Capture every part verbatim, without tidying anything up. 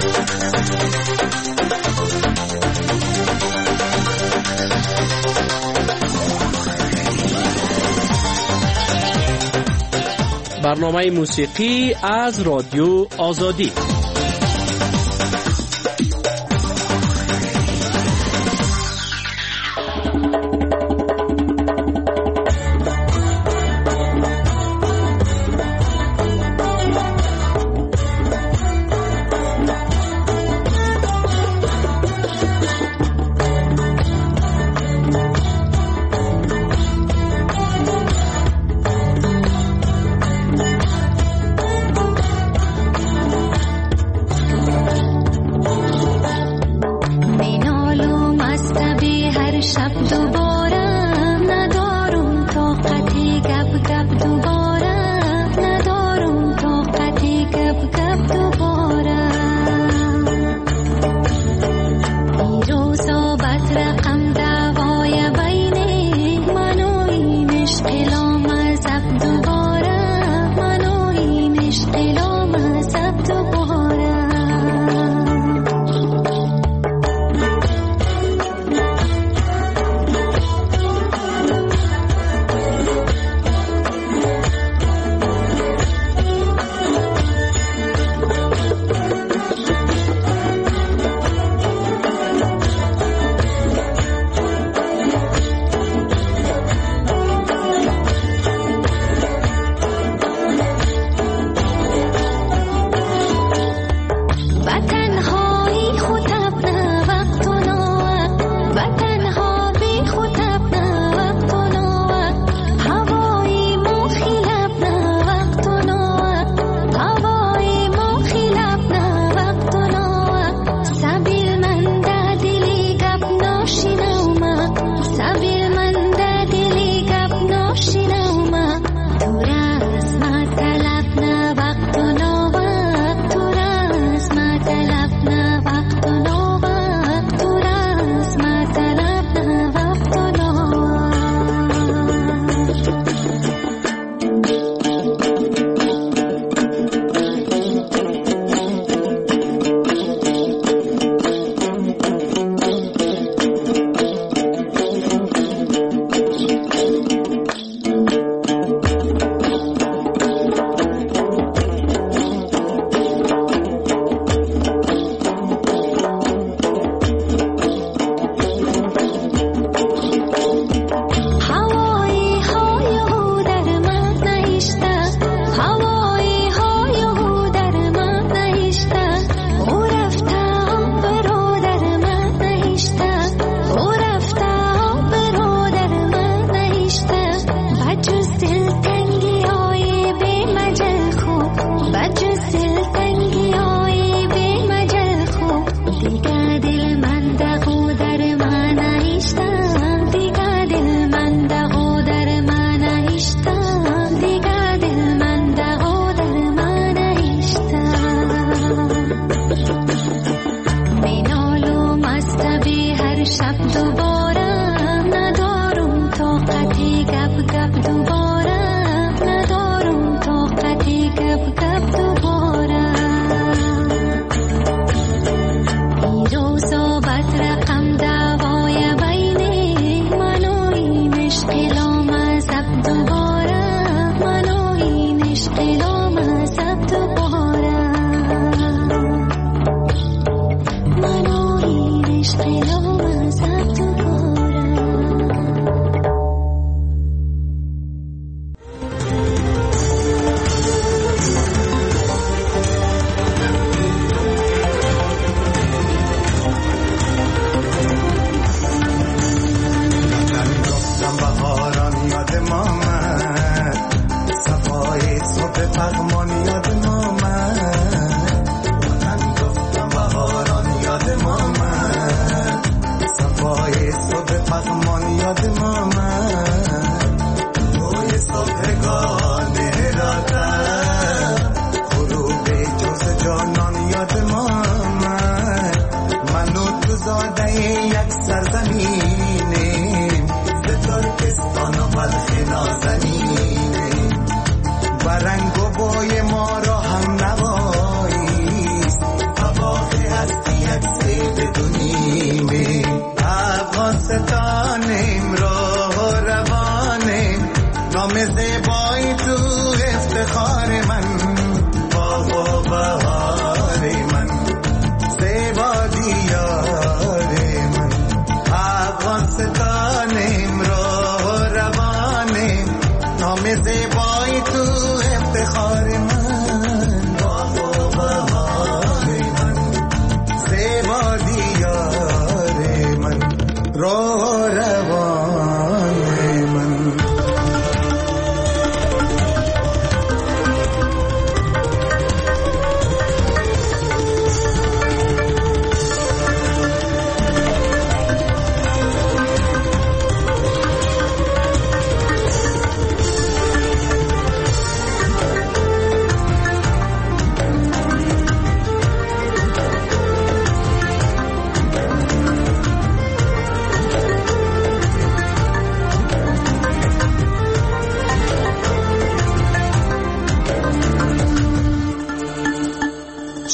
برنامه موسیقی از رادیو آزادی.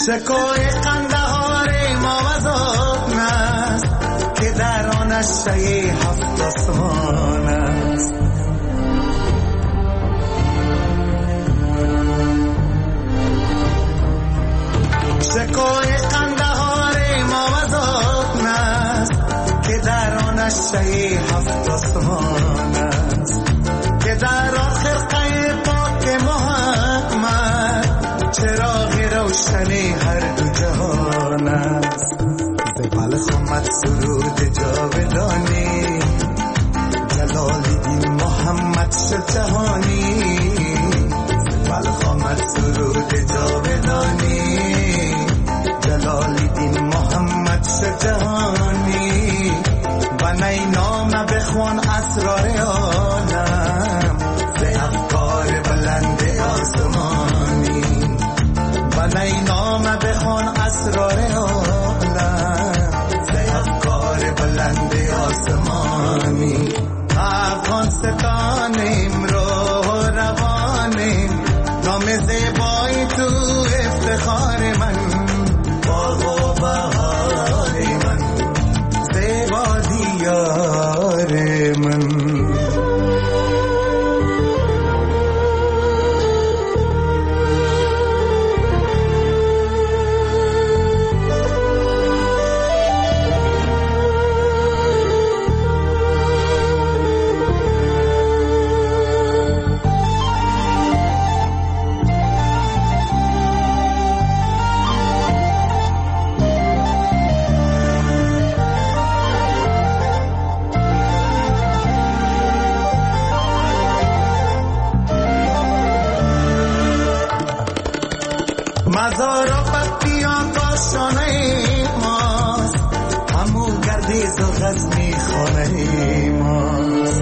شکوه قندهار ما وزان است که در آن اشعه هفت آسمان است. شکوه قندهار ما وزان است که در آن اشعه هفت آسمان است، که در آخر قید پاک محمد چراغ روشنی هر دو جهان است. ز بلخ آمد سرود جاودانی، جلال دین محمد شد جهانی. ز بلخ آمد سرود جاودانی، جلال دین محمد شد جهانی. بنای نام بخوان اسرار عالم، ز افکار بلند آسمانی. بنای نام بخوان اسرار عالم، ز افکار بلند آسمانی. افغان ستانیم رو روانیم، نام زیبای تو افتخار من. باغ و بهار من، زیبا دیار من. مزار و بدبیان کاشانه ماست، همو گردیز و غزمی خانه ماست.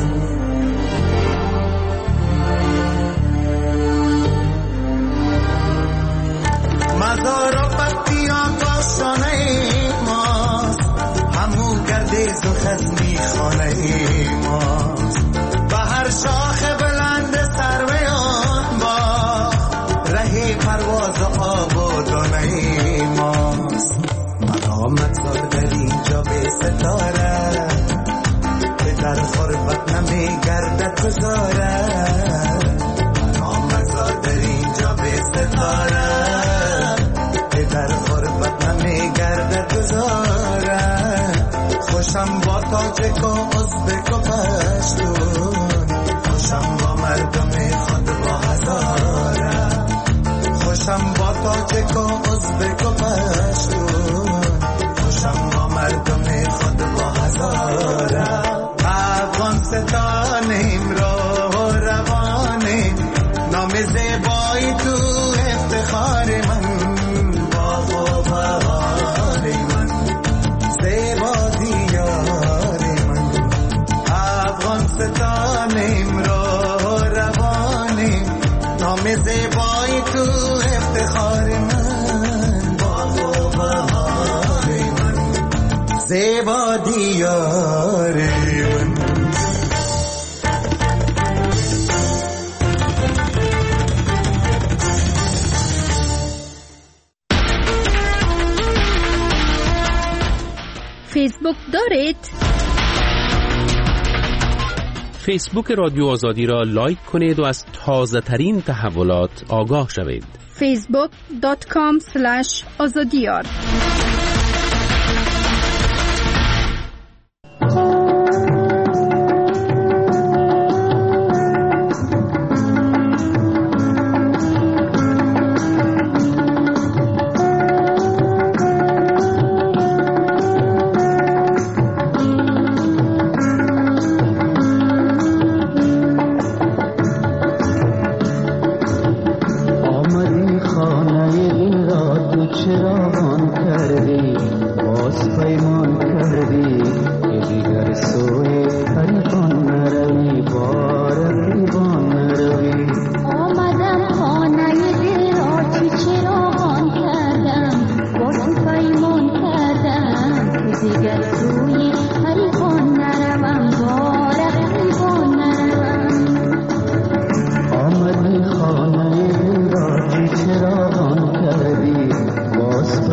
مزار و بدبیان کاشانه ماست، همو گردیز و غزمی خانه ماست. به هر شاخ بلند سروی آن باغ، ره پرواز آب و دانه ماست. مقامت زار در اینجا به ستاره، که در خربت نمی گردد گذاره. مقامت زار در اینجا به ستاره، که در خربت نمی گردد گذاره. خوشم با تاجک و ازبک و پشتون، خوشم با مردم خود با هزاره. خوشم با تاجک و ازبک و پشتون، خوشم با مردم خود با هزاره. افغان ستانیم رو روانیم، نام زیبایی تو افتخار من. باغ و بهار من، زیبا دیار من. افغان ستانیم رو روانیم، نام زیبایی تو افتخار من. باغ و بهار من، زیبا دیار من. فیسبوک دارید؟ فیسبوک رادیو آزادی را لایک کنید و از تازه ترین تحولات آگاه شوید. فیسبوک دات کام اسلش آزادیار.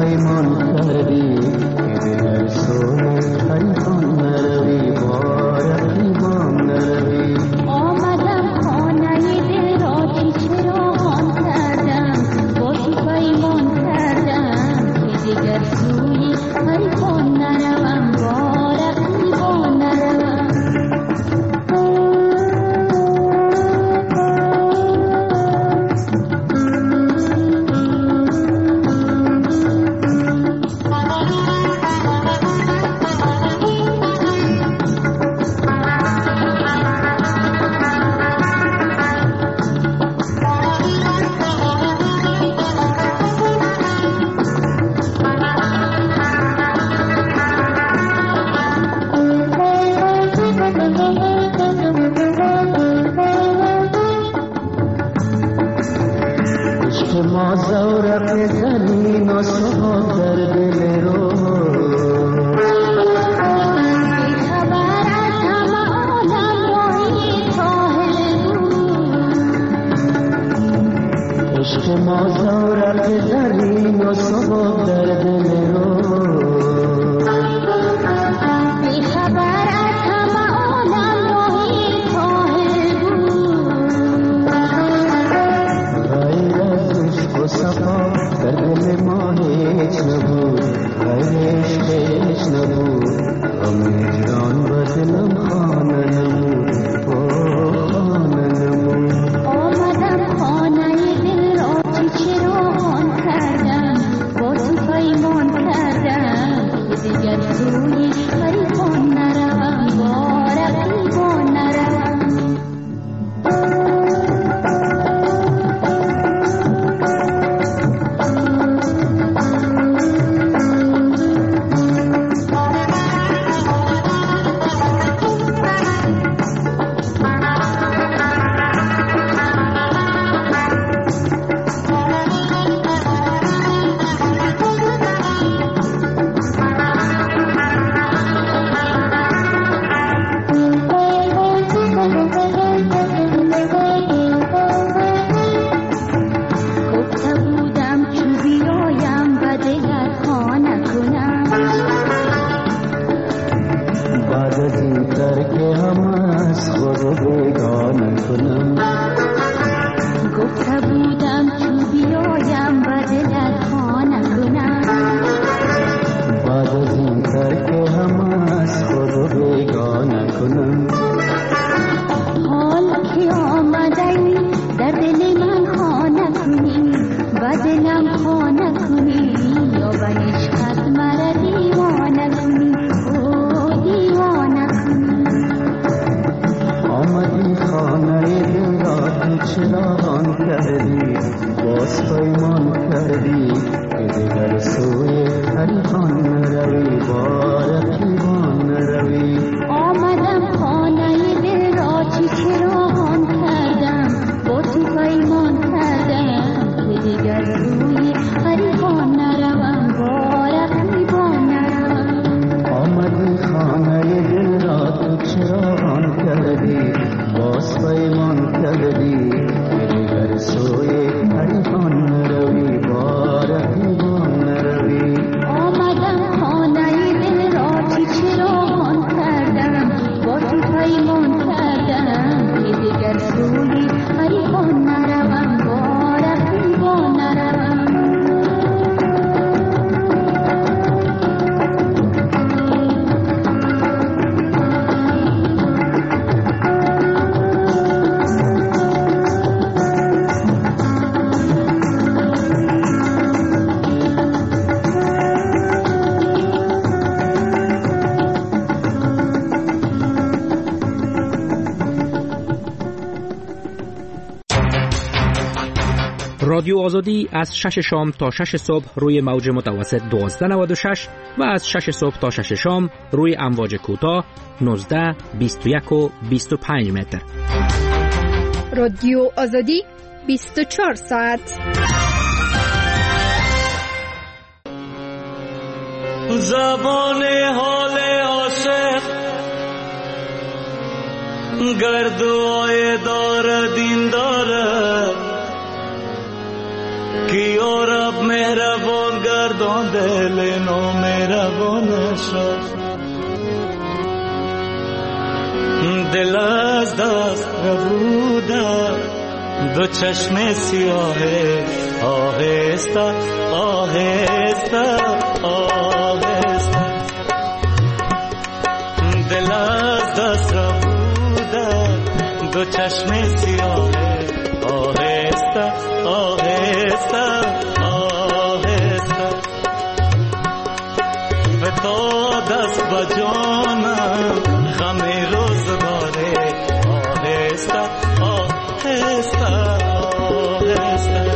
پیمان کردی که در سوی حریفان نروی بارکی بام نروی آمدم خانه دل را چی چراغان کردم با تو پیمان کردم که دیگر سوی حریفان نروم بارکی بام نروم ما زورق زمین و سها در دل رو خبر از همه عالم راهی ساحل بود عشق ما زورق زمین و سها در دل رو خبر از همه عالم راهی ساحل بود غیر از عشق و صفا در دل ما هیچ نبود غیر عشق هیچ نبود غم هجران و دلم خانه نمود خانه نمود آمدم خانه دل را چی چراغان کردم با تو پیمان کردم که دیگر سوی حریفان نروم بارکی بام نروم گفته بودم چو بیایم و دلت خانه کنم بعد از این ترک هم از خود بیگانه کنم گفته بودم چو بیایم و دلت خانه کنم بعد از این ترک هم از خود بیگانه کنم حال که آمده ای در دل من خانه کنی و دلم خانه کنی یا به عشقت مرا دیوانه کنی او دیوانه کنی آمدی خانه دل را تو چراغان کردی باز پیمان کردی که دیگر سوی حریفان نروی بارکی بام نروی آمدم خانه دل را چی چراغان کردم با تو پیمان کردم که دیگر سوی حریفان نروم بارکی بام نروم آمدی خانه دل را تو چراغان کردی باز پیمان کردی که دیگر سوی حریفان نروی بارکی بام نروی آمدم خانه دل را چی چراغان کردم با تو پیمان کردم که دیگر سوی حریفان نروم بارکی بام نروم رادیو آزادی از شش شام تا شش صبح روی موج متوسط دوازده نود و شش و از شش صبح تا شش شام روی امواج کوتاه نوزده، بیست و یک و بیست و پنج متر. رادیو آزادی بیست و چهار ساعت. زبان حال عاشق گردوای دار دین داره کی رب مهربان گرد شد و دل نامهربان شد. دل از دست ربوده دو چشم سیاه آهسته آهسته آهسته. دل از دست ربوده دو چشم سیاه آهسته آهسته آهسته. و تا دست بجانم غم روزگاره آهسته آهسته آهسته.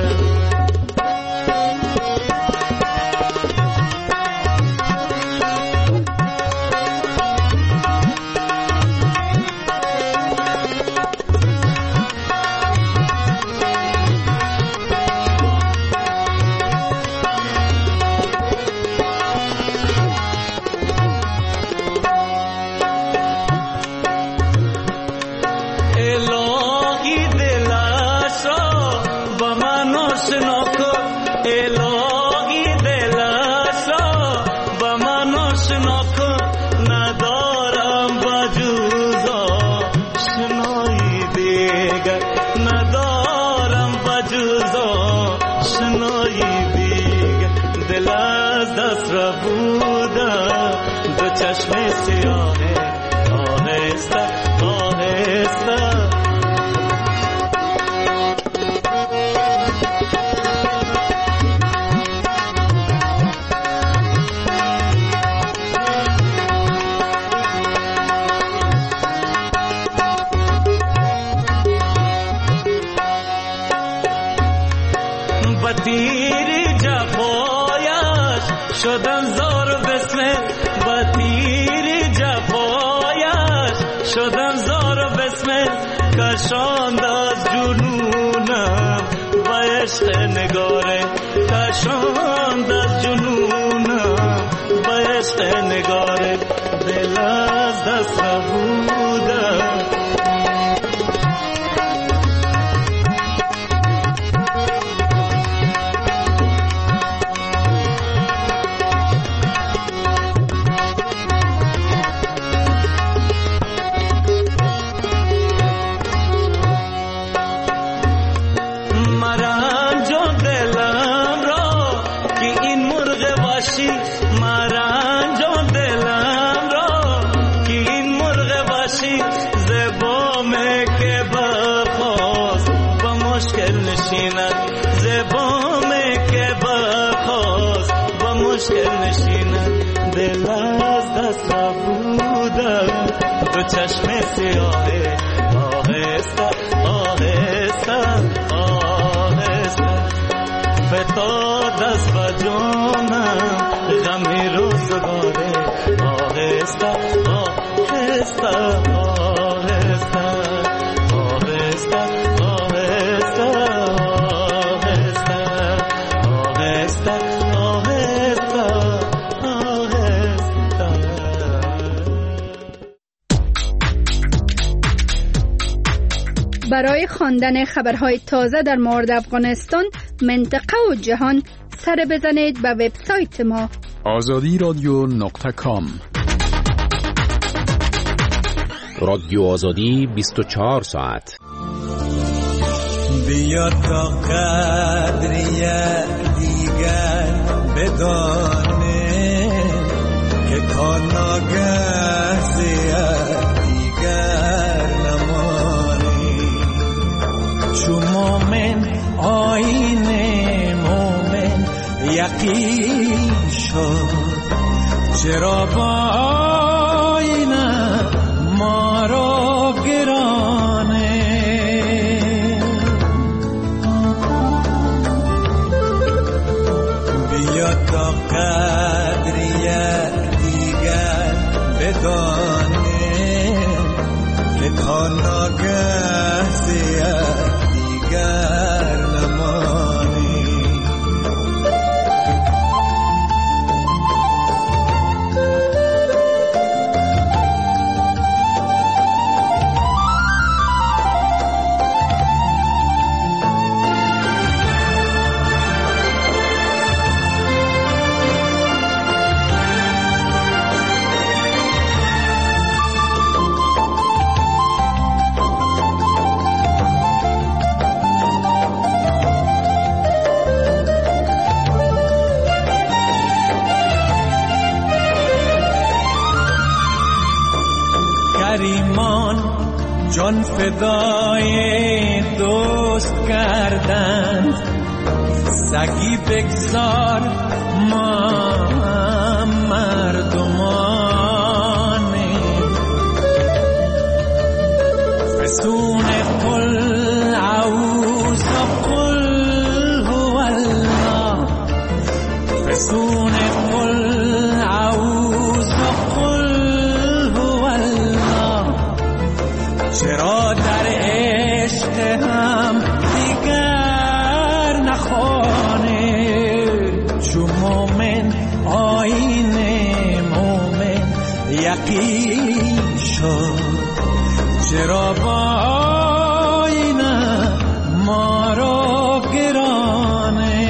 چشم سیاه آهسته آهسته. بطیر جفایش شدن زار بسمل، بطیر جفایش شدن زار بسمل. کشاند از جنونم و عشق نگاره، کشاند از جنونم و عشق نگاره. دل از دست ربودم چشم سیاه آهسته آهسته آهسته. به تا دست و جانم غمی روزگاره آهسته آهسته آهسته آهسته آهسته آهسته آهسته آهسته. برای خواندن خبرهای تازه در مورد افغانستان، منطقه و جهان سر بزنید به وبسایت ما آزادی رادیو نقطه کام. رادیو آزادی بیست و چهار ساعت. بیا تا قدری دیگر بدانه که کار ناگه زیاد دیگر نمانی. چو مومن آیین مومن یقین شد، چرا با آینه ما را گرانه. بیا تا قدری دیگر بدانه که تا ناگه زیاد دیگر نمانی. جان فدای دوست کردند، سگی بگذار ما مردمانه. فسون قل اعوذ قل هو الله، فسون قل اعوذ قل هو الله. چرا در عشق هم دیگر نخوانه، چو مومن آیین مومن یقین شد. چرا با آینه ما رو گرانه،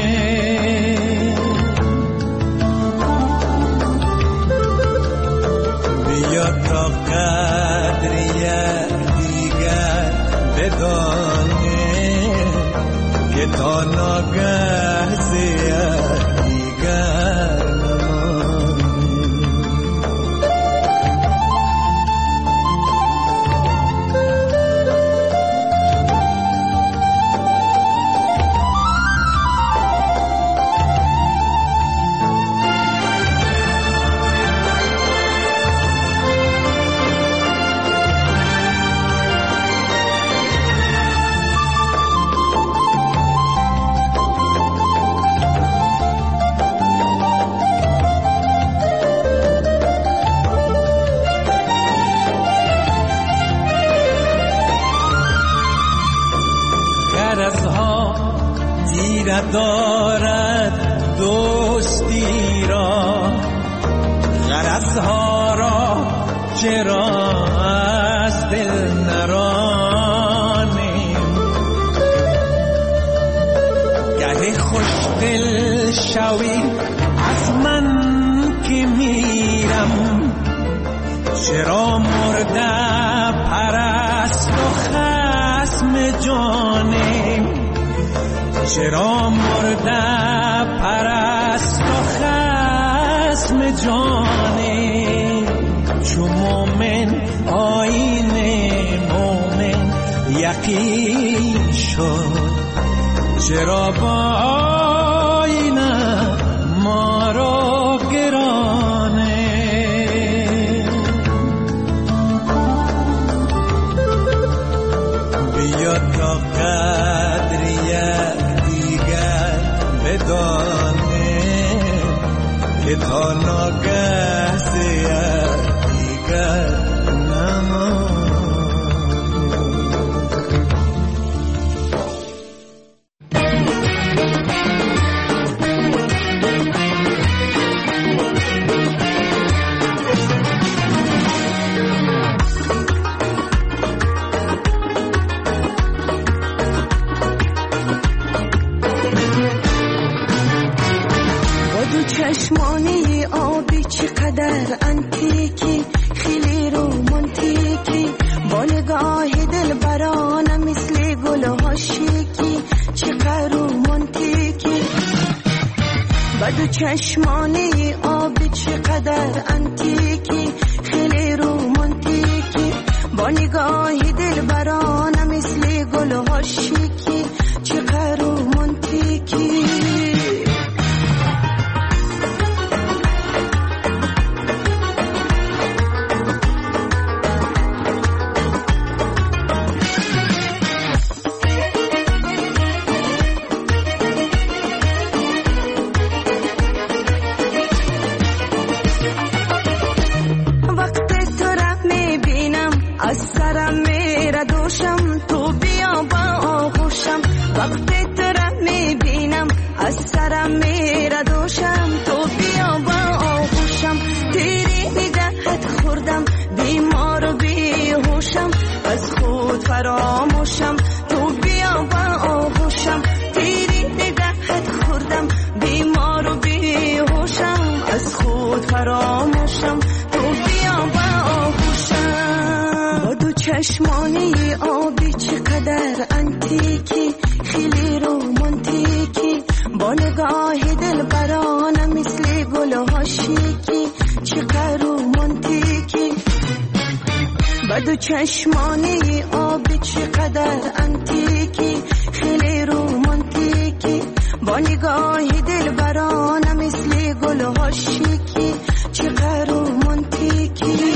بیا تا قدر یک دیگر بدانه، که تا ناگه زیر دیگر دارد دوستی را، غرضها را چرا از دل نرانیم. گه خوش دل شوی از من که میرم، چرا مرده پرست و خصم جانیم. چرا مرده پرست و خصم جانه، چو مومن آیین مومن یقین شد. چرا با آینه ما رو گرانه، بیا تا قدر یک بدانه، که تا ناگه زیر دیگر نمان. چشمانی آبی چقدر انتیکی، خیلی رومانتیکی، با نگاه دل برانه مثل گل ها شیکی، چقدر رومانتیکی. بدو چشمانی آبی چقدر انتیکی، خیلی رومانتیکی، با نگاه دل برانه مثل گل ها شیکی، چقدر رومانتیکی. فراموشم تو بیا با آغوشم، تیری نگهت خوردم بیمار و بیهوشم، از خود فراموشم تو بیا با آغوشم. با دو چشمانی آبی چقدر انتیکی، خیلی رومانتیکی، با نگاه دل برانه مثل گل ها شیکی، چقدر رومانتیکی. با دو چشمانی آبی چقدر انتیکی خیلی رومانتیکی با نگاه دل برانه مثل گل ها شیکی چقدر رومانتیکی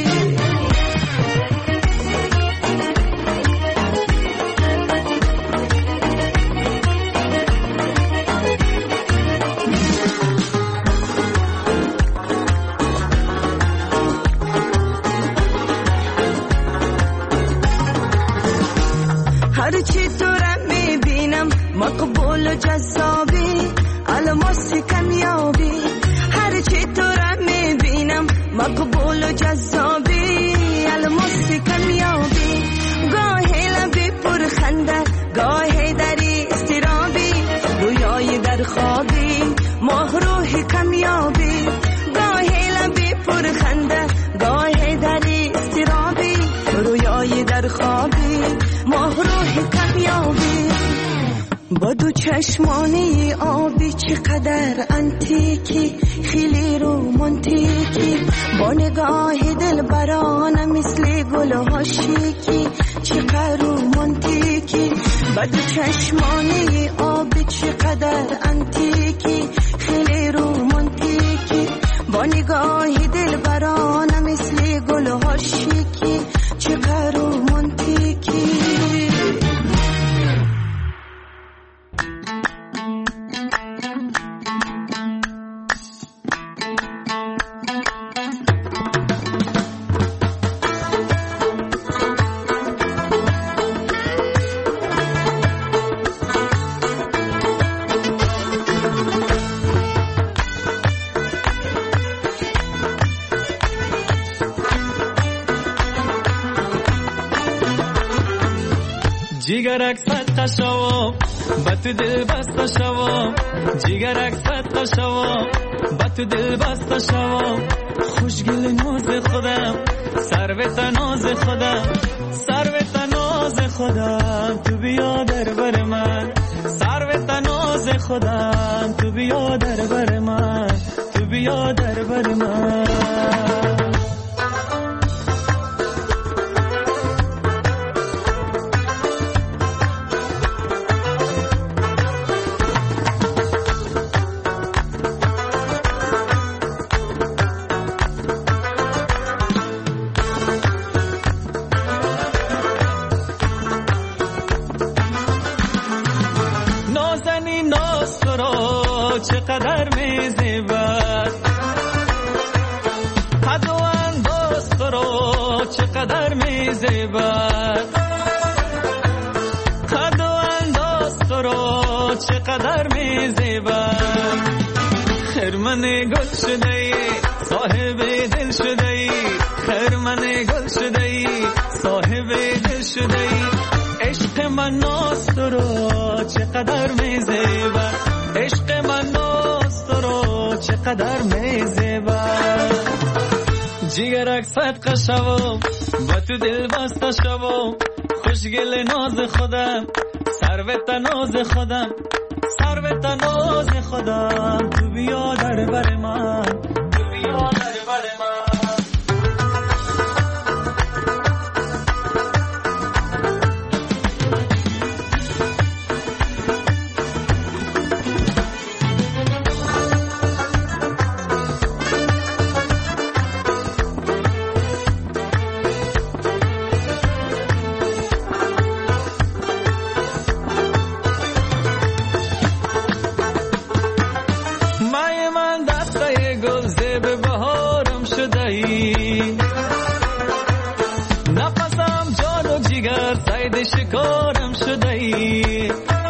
هرچی تو را میبینم مقبول و جذابی الماس کمیابی هرچی تو را میبینم مقبول و جذابی الماس کمیابی گاهی لبی پر خنده گاهی دری استرابی رویای در خوابی ماه روح کمیابی گاهی لبی پر خنده گاهی دری استرابی رویای در خوابی ماه روح کمیابی با دو چشمانی آبی چقدر انتیکی خیلی رومانتیکی با نگاه دل برانه مثل گل ها شیکی چقدر رومانتیکی با دو چشمانی آبی چقدر انتیکی خیلی رومانتیکی با نگاه دل برانه مثل گل ها شیکی چقدر رومانتیکی جیگرک صدقه شوام با تو دل بسته شوام جیگرک صدقه شوام با تو دل بسته شوام خوشگل ناز خودم سروت ناز خودم سروت ناز خودم تو بیا در بر من سروت ناز خودم تو بیا در بر من تو بیا در بر من چقدر میزیبد حد و انداز تو رو چقدر میزیبد حد و انداز تو رو چقدر میزیبد خرمن گل شده ای صاحب دل شده ای خرمن گل شده ای صاحب دل شده ای عشق من ناز تو رو چقدر میزیبد عشق من ناز تو رو چقدر میزیبد جیگرک صدقه شوام با تو دل بسته شوام خوشگل ناز خودم سروت ناز خودم سروت ناز خودم تو بیا در بر من تو بیا در بر من نفسم جان و جگر صید شکارم شده ای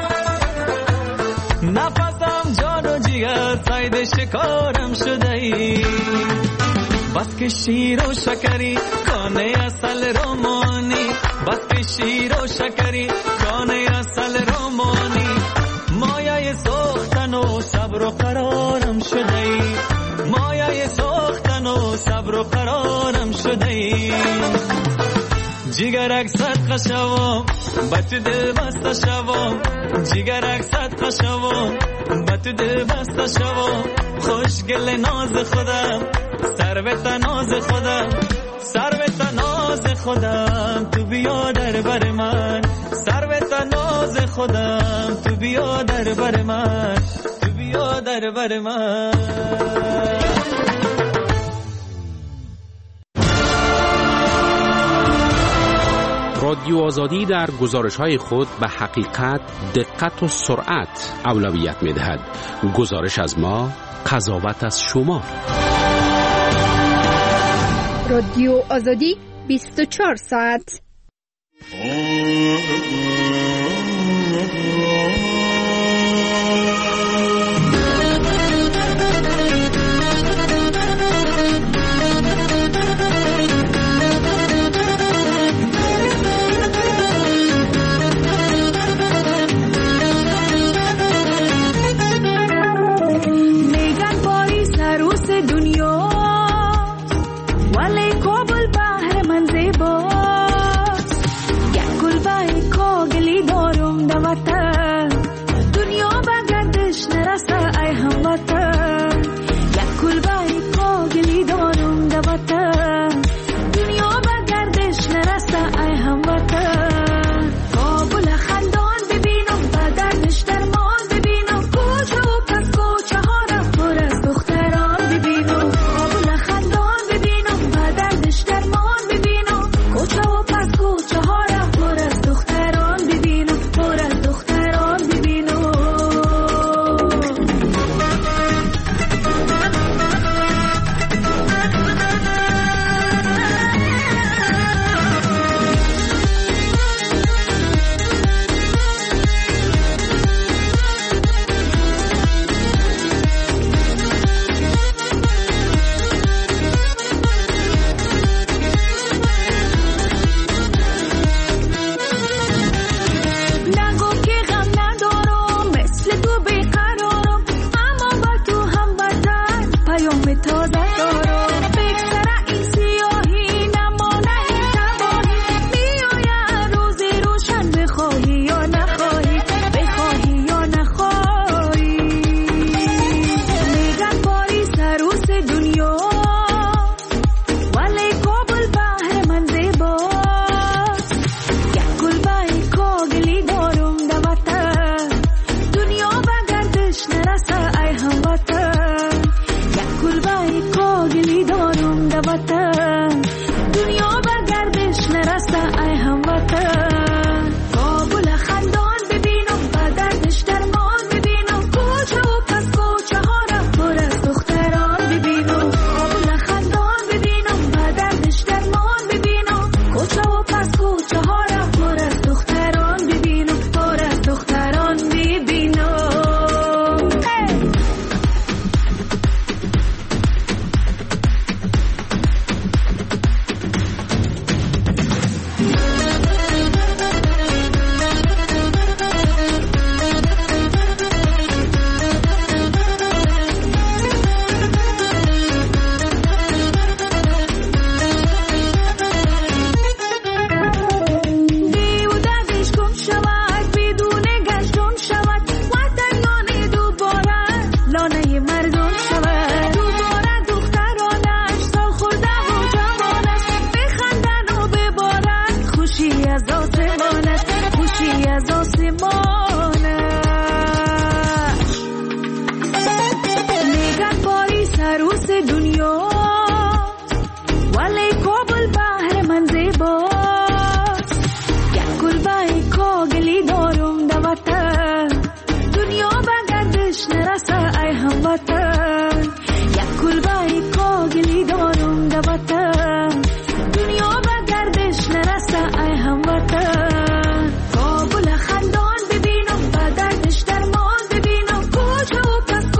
نفسم جان و جگر صید شکارم شده ای بس که شیر و شکری کانه اصل رومانی بس که شیر و شکری کانه اصل رومانی مایه سوختن و صبر و قرارم شده ای مایه سوختن و صبر و قرارم شده ای جیگرک صدقه شوام با تو دل بسته شوام جیگرک صدقه شوام با تو دل بسته شوام خوشگل ناز خودم سروت ناز خودم سروت ناز خودم تو بیا در بر من، ثروت ناز خودم تو بیا در بر من، تو بیا در بر من. رادیو آزادی در گزارش‌های خود به حقیقت، دقت و سرعت اولویت می‌دهد. گزارش از ما، قضاوت از شما. رادیو آزادی بیست و چهار ساعت.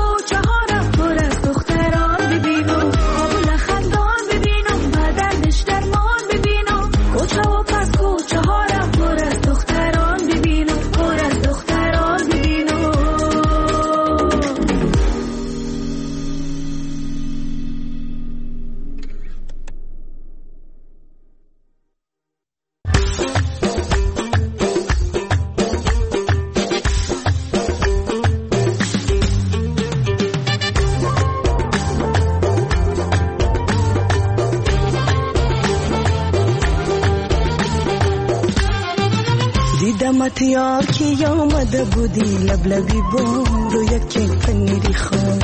دشت دیدمت یار که آمده بودی لبلبی بام رو یک پنیری خون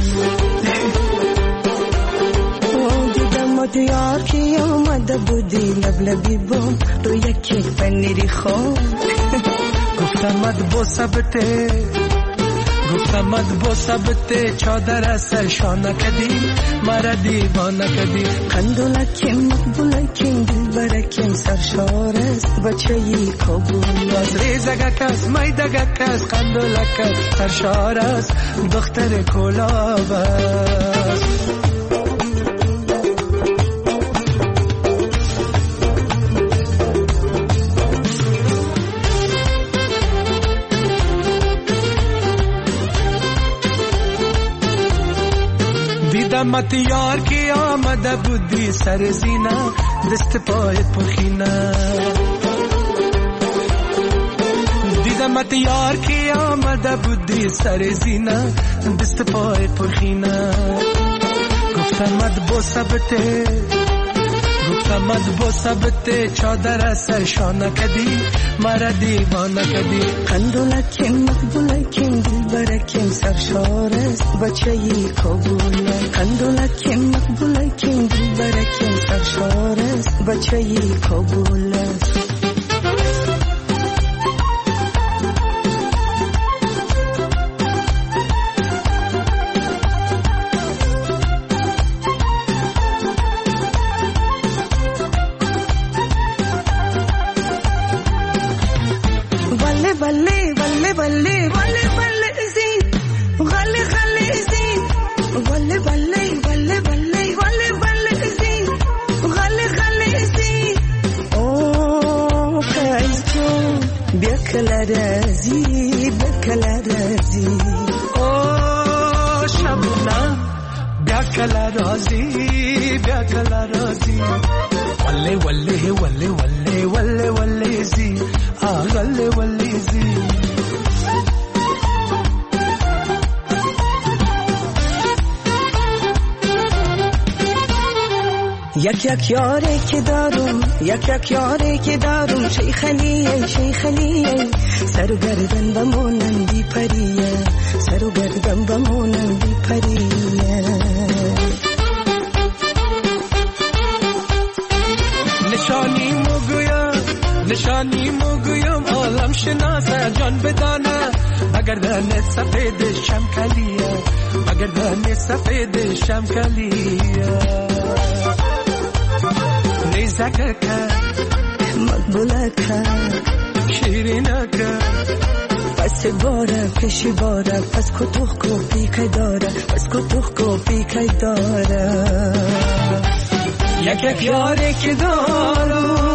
دیدمت یار که آمده بودی لبلبی بام رو یک پنیری خون گفتمت با ثبته گفتمت با ثبته چادر سرشانه کدی مرا دیوانه کدی قندولکم مقبولکم دلبرکم سرشار است بچه ی کابل از ریزگک است میدگک است قندولک است سرشار است دختر کلاب است دیدمت یار که آمده بودی سر زینه دست پای پرخینه دیدمت یار که آمده بودی سر زینه دست پای پرخینه گفتمت با ثبته گفتمت با ثبته چادر سرشانه کدی مرا دیوانه کدی قندولکم مقبولکم دلبرکم سرشار است بچه ی کابل قندولکم مقبولکم دلبرکم سرشار است بچه ی کابل بله بله بله بله بله زین غله غله زین بله بله بله بله بله بله زین غله غله زین او کایز تو بیا کلا رازی بیا کلا رازی او شبنم بیا کلا رازی بیا کلا رازی وله وله وله وله وله وله زی آغله وله زی یک یک یاری که دارم یک یک یاری که دارم شیخلیه شیخلیه سر و گردن بمونم بی پریه سر و گردن بمونم بی پریه نشانی مگویم نشانی مگویم عالم شناسه جان بدانه مگر دن سفید شمکلیه مگر دن سفید شمکلیه نیزک مقبولک شیرینک پس باره پیشی باره پس کتوخ کو پیکای داره پس کتوخ کو پیکای داره یک یک یاری که دارم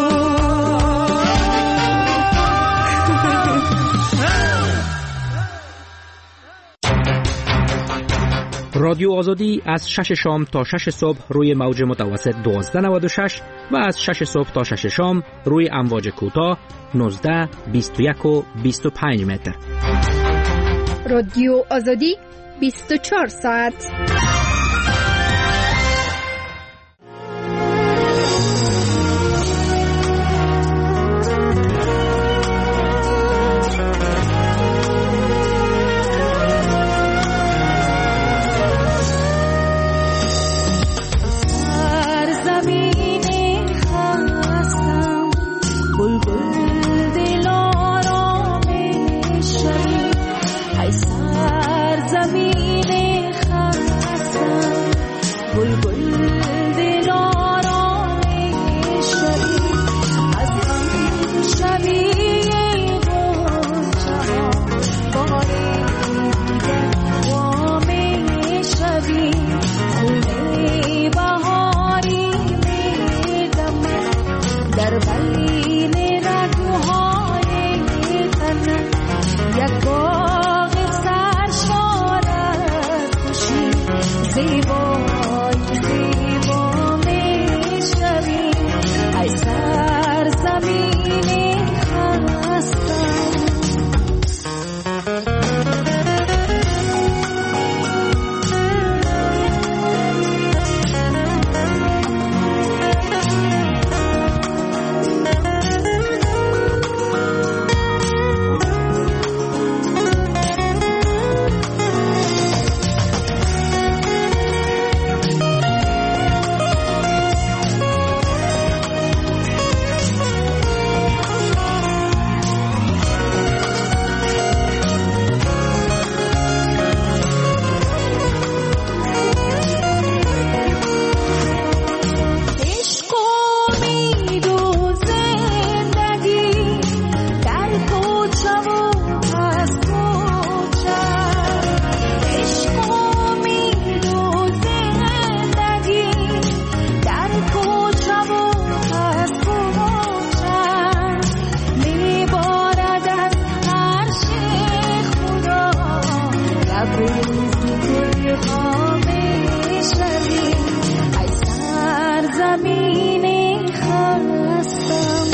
رادیو آزادی از شش شام تا شش صبح روی موج متوسط دوازده نود و شش و از شش صبح تا شش شام روی امواج کوتاه نوزده بیست و یک و بیست و پنج متر. رادیو آزادی بیست و چهار ساعت. زمین خستم زمین خستم.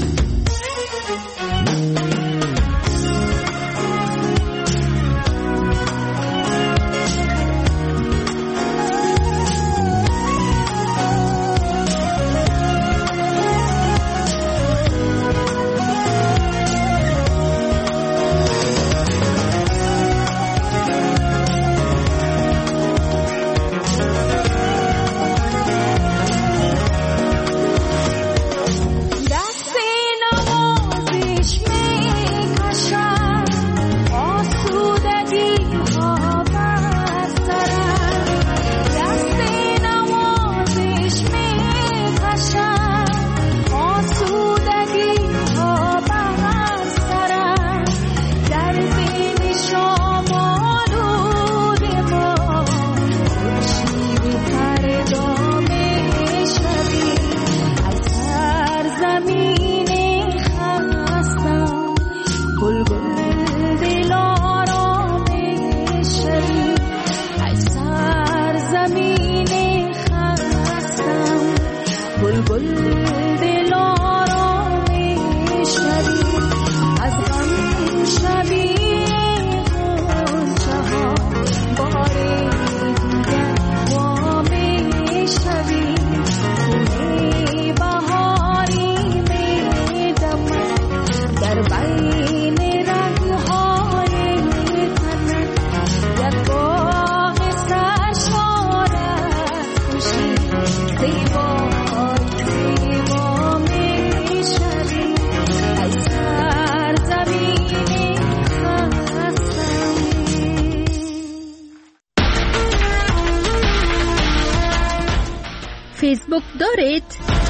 فیسبوک دارید؟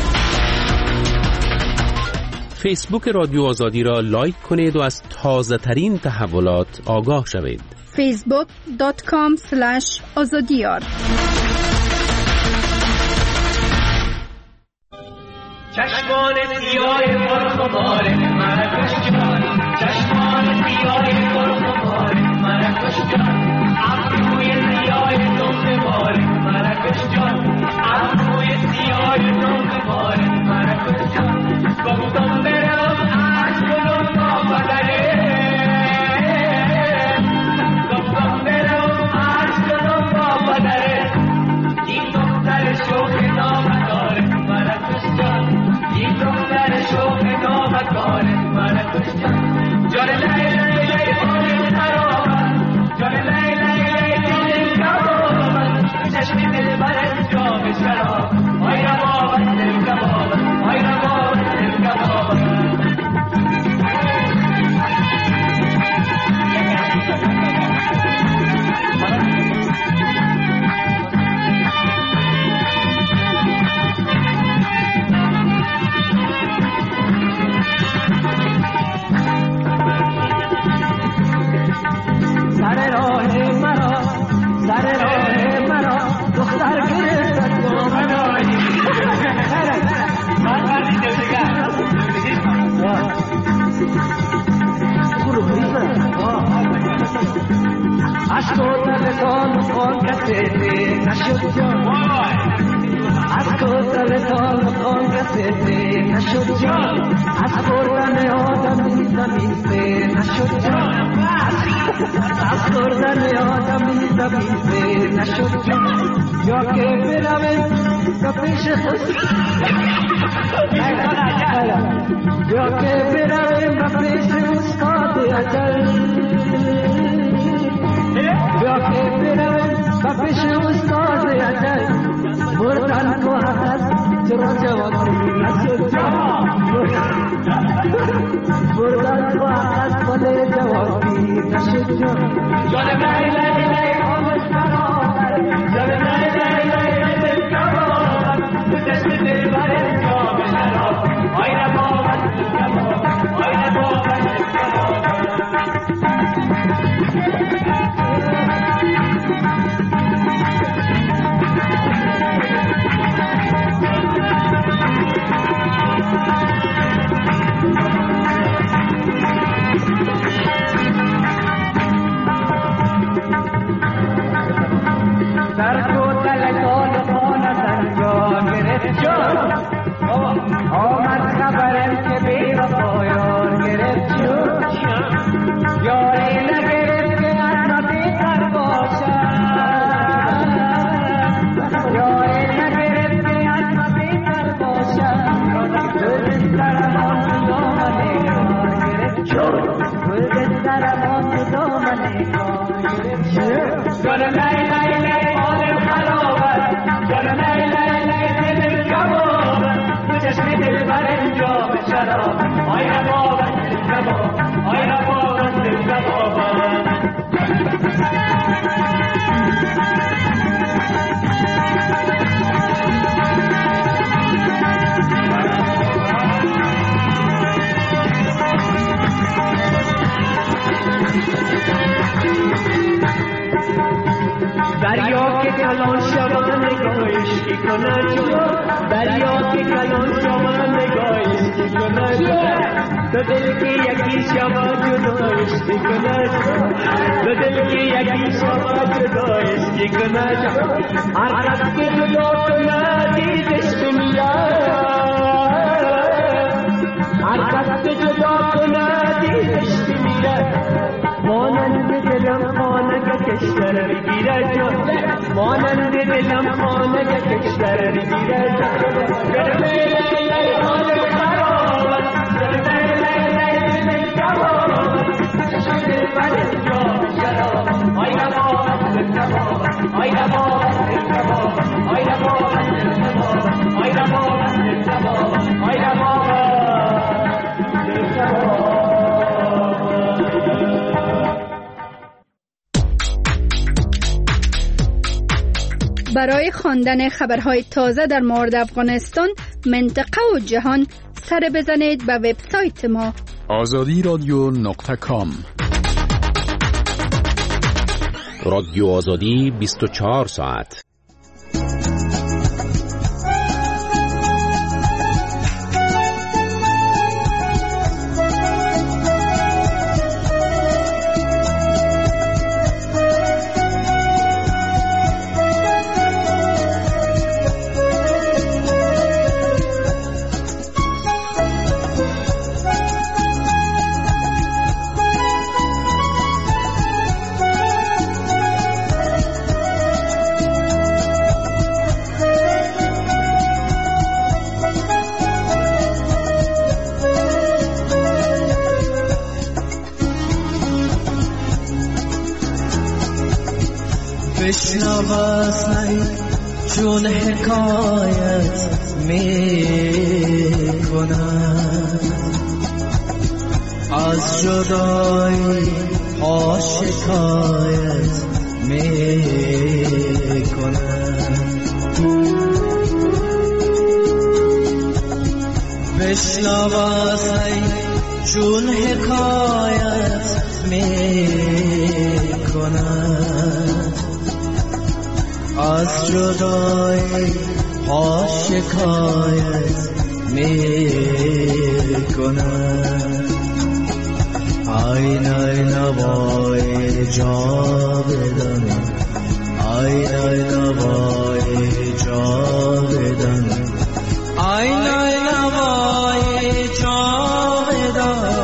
فیسبوک رادیو آزادی را لایک کنید و از تازه ترین تحولات آگاه شوید. فیسبوک دات کام اسلش آزادیار. چشمان سیاه پرخمار مراکش جان، چشمان سیاه پرخمار مراکش جان، ابروی سیاه دنبال مراکش جان، ابروی سیاه دنبال مراکش جان، گفتم برم عشقم با بدره، گفتم برم عشقم با بدره، این دختر شوخ نامدار مراکش جان، این دختر شوخ نامدار مراکش جان، جان لای لای لای آل خرابت، جان لای لای لای جان کبابت، چشم دل برد جام شراب، آی ربابت دل کبابت، آی ربابت دل کبابت. شراب آی ربابت رباب آی ربابت رباب دریا که کلان شود نگاه عشقی کند دریا که کلان شود نگاه عشقی کند دو دل که یکی شود جدا عشقی کند دو دل که یکی شود جدا عشقی کند هر کس که جدا کند دید عشق میاد هر کس که جدا کند دید عشق میاد مانند دلم خانه کشتر بگیرد مانند دلم خانه کشتر بگیرد در میل لیل خانه خرابت در میل لیل کبابت شده بد جا شراب آی ربابت ربابت آی ربابت ربابت آی ربابت ربابت آی ربابت ربابت آی ربابت ربابت برای خواندن خبرهای تازه در مورد افغانستان، منطقه و جهان سر بزنید به وبسایت ما آزادی رادیو نقطه کام. رادیو آزادی بیست و چهار ساعت. بشنواسنی چون حکایت می کند از جدایی ها شکایت می کند بشنواسنی چون حکایت می کند از جدایی ها شکایت می کند آین آین وای جاودان آین آین وای جاودان آین آین وای جاودان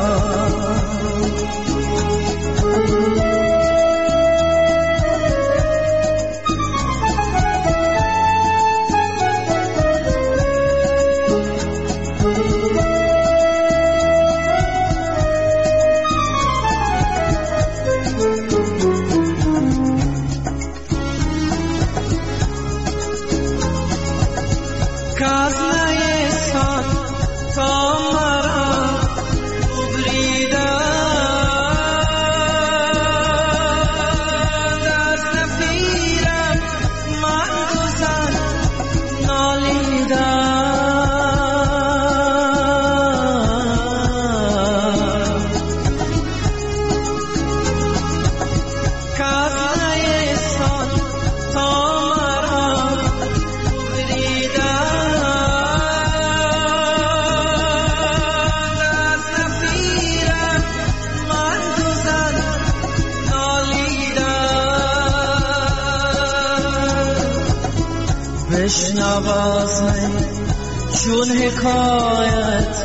بشنواسنی چون حکایت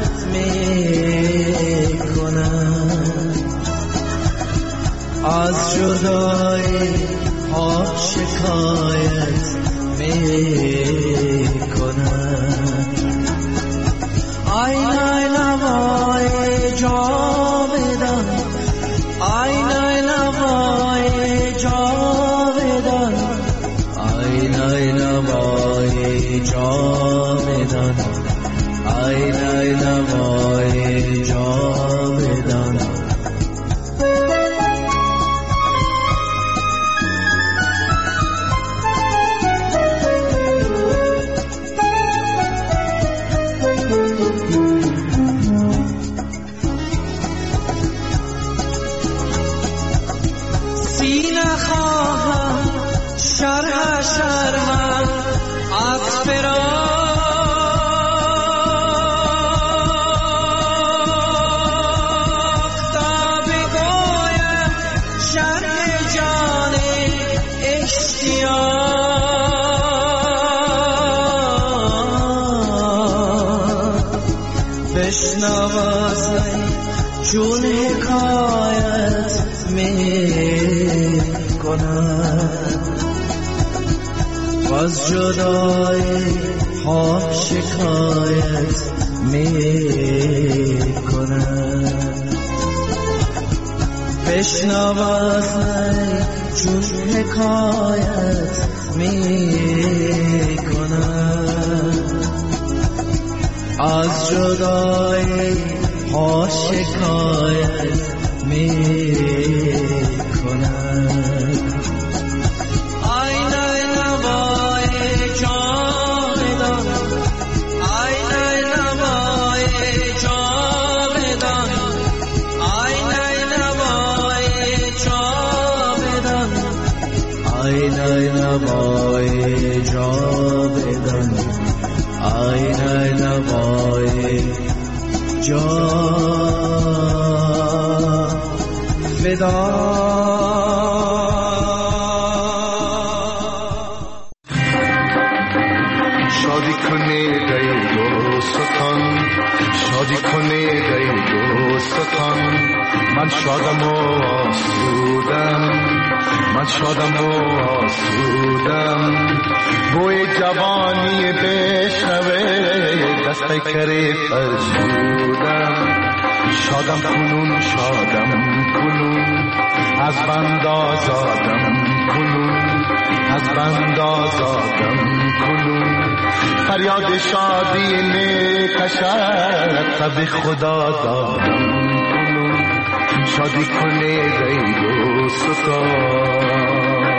می کند از جدایی ها شکایت می کند آین آین وای جاودان آین آین وای جاودان آین آین وای جاودان آین آین وای بشنوازی چون حکایت می کند و از جدای ها شکایت می کند بشنوازی چون حکایت می کند از جدای ها شکایت می کند آینه نوای جاودان آینه نوای جاودان آینه نوای جاودان آینه نوای جاودان آینه نوای شادی کنه ای دوستان شادی کنه ای دوستان من شادم و آسودم من شادم و آسودم بوی جوانی بشنوه دست پیکره فرسودم شادم کنون شادم کنون از بند آزادم کنون از بند آزادم کنون فریاد شادی میکشد تب خدا دادم کنون شادی کنه ای دوستان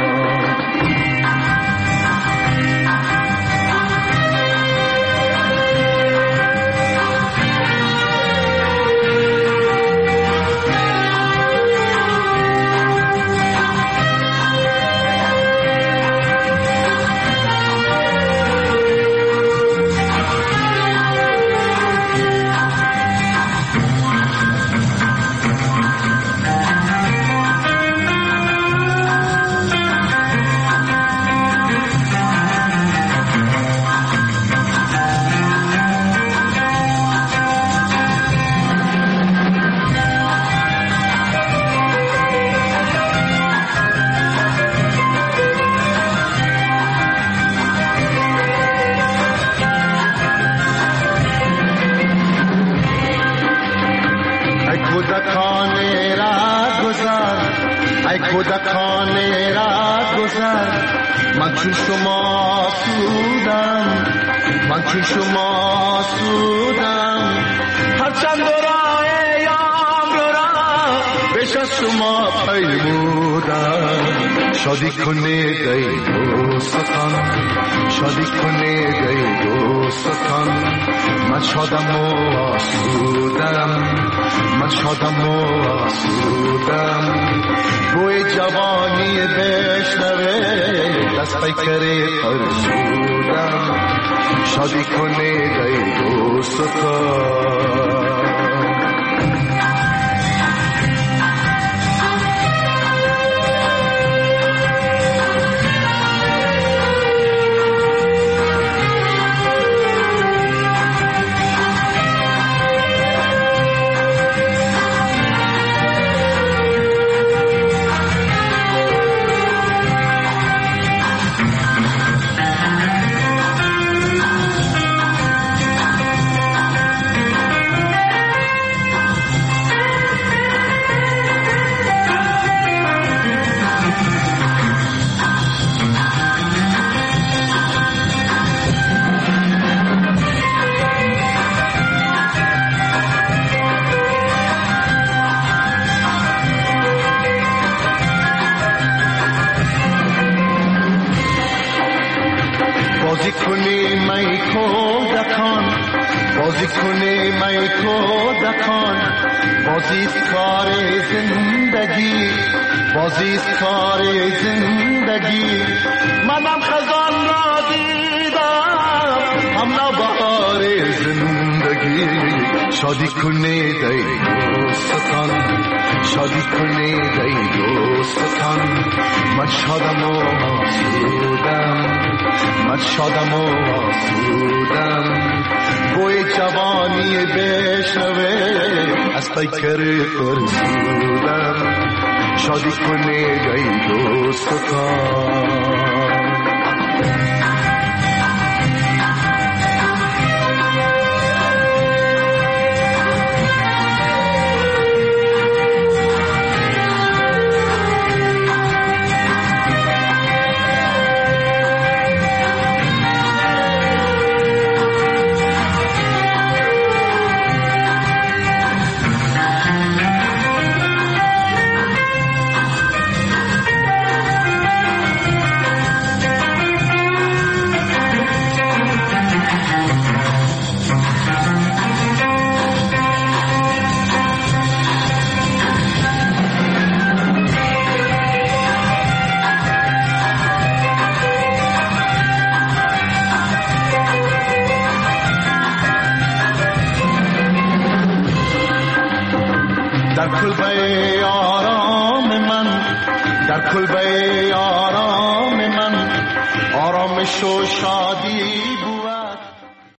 من چون شما سودم من چون شما سودم هرچند راه یام رو را بیش از شما پیمودم شادی کنه ای دوستان شادی کنه ای دوستان من شادم و آسودم من شادم و آسودم بوی جوانی بشنوه دست پیکره فرسودم شادی کنه ای دوستان بازی کنی می کودکان بازی کنی می کودکان بازی کار زندگی بازی کار زندگی منم خزان را دیدم هم نبهار زندگی شادی کنی ای دوستان شادی کنی ای دوستان من شادم و آسودم من شادم و آسودم بوی جوانی بشنوه پیکر فرزودم شادی کنه گئی دوست و کار. در کلبه آرام من، در کلبه آرام من، آرامش و شادی